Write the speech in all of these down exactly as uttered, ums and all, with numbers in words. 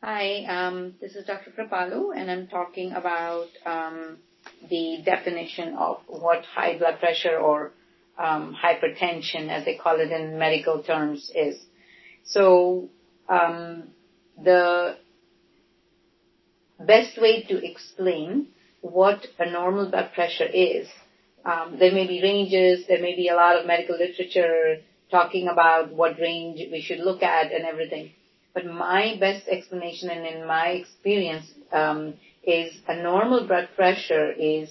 Hi, um, this is Doctor Kripalu, and I'm talking about um, the definition of what high blood pressure or um, hypertension, as they call it in medical terms, is. So, um, the best way to explain what a normal blood pressure is, um, there may be ranges, there may be a lot of medical literature talking about what range we should look at and everything. But my best explanation and in my experience um, is a normal blood pressure is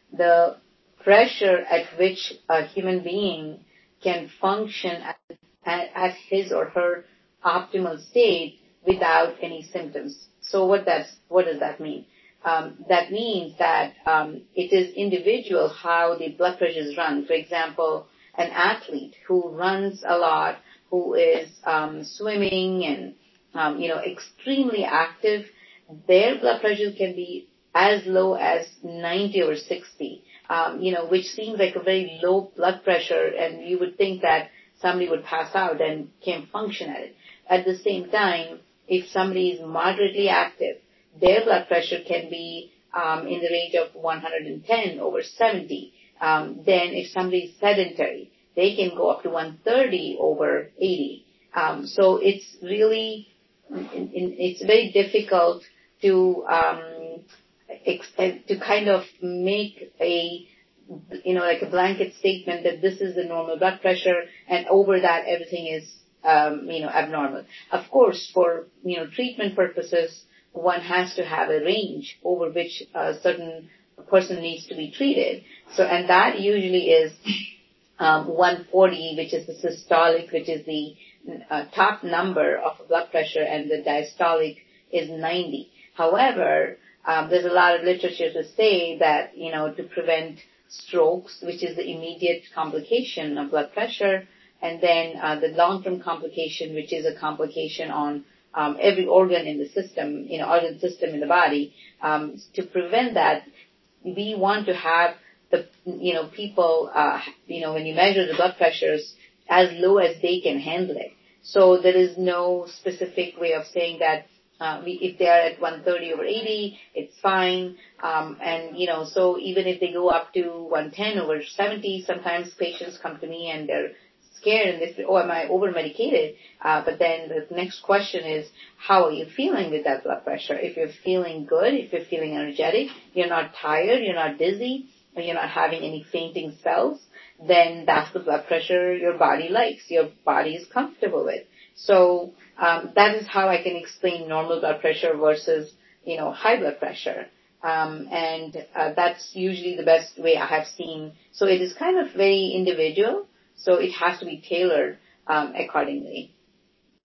the pressure at which a human being can function at, at his or her optimal state without any symptoms. So what that's what does that mean? Um, that means that um, it is individual how the blood pressures run. For example, an athlete who runs a lot, who is um, swimming and um, you know extremely active, their blood pressure can be as low as ninety or sixty. Um, you know, which seems like a very low blood pressure, and you would think that somebody would pass out and can't function at it. At the same time, if somebody is moderately active, their blood pressure can be um, in the range of one hundred ten over seventy. Um, then if somebody is sedentary, they can go up to one thirty over eighty. Um, so it's really, in, in, it's very difficult to um, ex- to kind of make a you know like a blanket statement that this is the normal blood pressure, and over that everything is um, you know abnormal. Of course, for you know treatment purposes, one has to have a range over which a certain person needs to be treated. So, and that usually is um, one forty, which is the systolic, which is the uh, top number of blood pressure, and the diastolic is ninety. However, um, there's a lot of literature to say that, you know, to prevent strokes, which is the immediate complication of blood pressure, and then uh, the long-term complication, which is a complication on um, every organ in the system, you know, organ system in the body. Um, to prevent that, we want to have the, you know, people, uh, you know, when you measure the blood pressures, as low as they can handle it. So there is no specific way of saying that uh, we, if they are at one thirty over eighty, it's fine. Um, and, you know, so even if they go up to one ten over seventy, sometimes patients come to me and they're scared and they say, oh, am I over-medicated? Uh, but then the next question is, how are you feeling with that blood pressure? If you're feeling good, if you're feeling energetic, you're not tired, you're not dizzy, or you're not having any fainting spells, then that's the blood pressure your body likes, your body is comfortable with. So um, that is how I can explain normal blood pressure versus, you know, high blood pressure. Um, and uh, that's usually the best way I have seen. So it is kind of very individual, so it has to be tailored um, accordingly.